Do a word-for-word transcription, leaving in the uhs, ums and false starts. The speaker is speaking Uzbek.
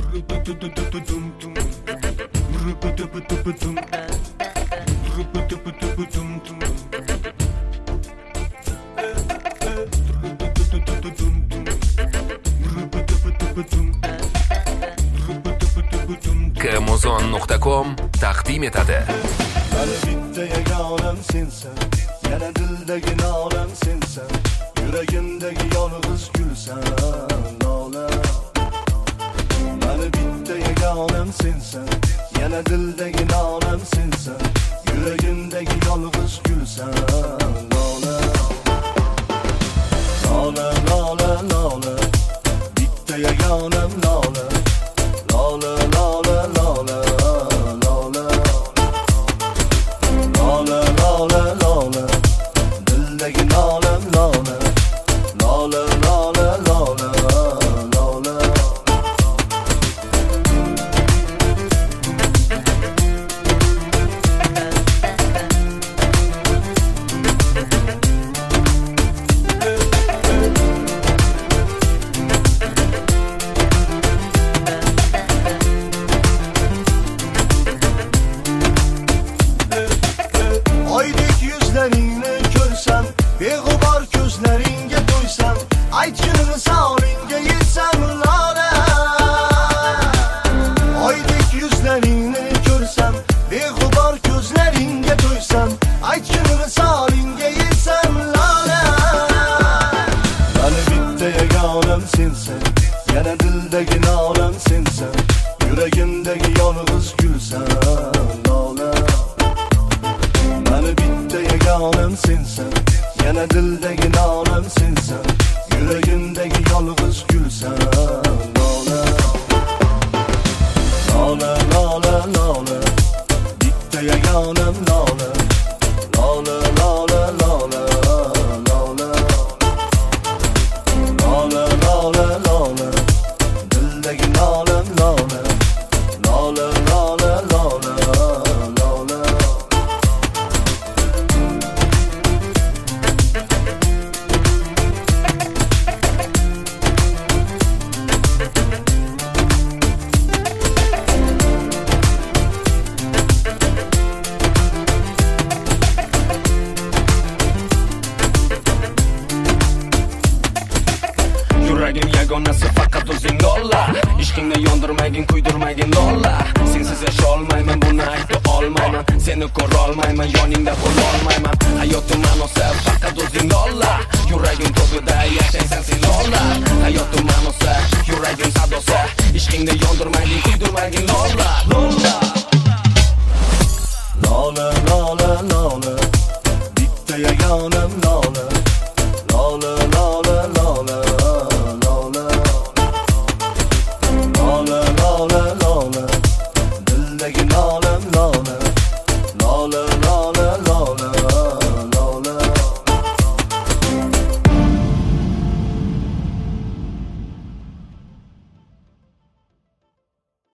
kmozon nuqta com taqdim etadi. Mani bitta yagonam sensan, yana dildagi nolam sensan, yuragimdagi yolg'iz gulsan, lola. Mani bitta yagonam sensan, yana dildagi nolam sensan, yuragimdagi yolg'iz gulsan, lola. Lola, lola, lola, bitta yagonam lola, lola, lola, lola. Lola, lola, lola, dildagi nolam lola, lola, lola, lola, lola. Oydek yüzlerini görsem, beg'ubor ko'zlaringga to'ysam, aytganini soningga yetsam, lola. Oydek yüzlerini görsem, beg'ubor ko'zlaringga to'ysam, aytganini soningga yetsam, lola. Mani bitta yagonam sensan, yana dildagi nolam sensan, yuragimdagi yolg'iz gulsan, lola. Mani bitta yagonam sensan, yana dildagi nolam sensan, yuragimdagi yolg'iz gulsan, lola. Lola, lola, lola, bitta yagonam lola, lola, lola, lola, lola. Lola, lola, lola, dildagi nolam lola, lola, lola, lola, lola. Yuragim yagonasi faqat o'zing lola, ishqingni yondirmagin, kuydirmagin lola. Sensiz yasholmayman, buni ayta olmayman, seni ko'ra olmayman, yoningda bo'la olmayman. Hayotim ma'nosi faqat o'zing lola, yuragim to'g'ida yashaysan sen lola. Hayotim ma'nosi, yuragim sadosi, ishqingni yondirmagin, kuydirmagin lola, lola. Lola, lola, lola, bitta yagonam lola.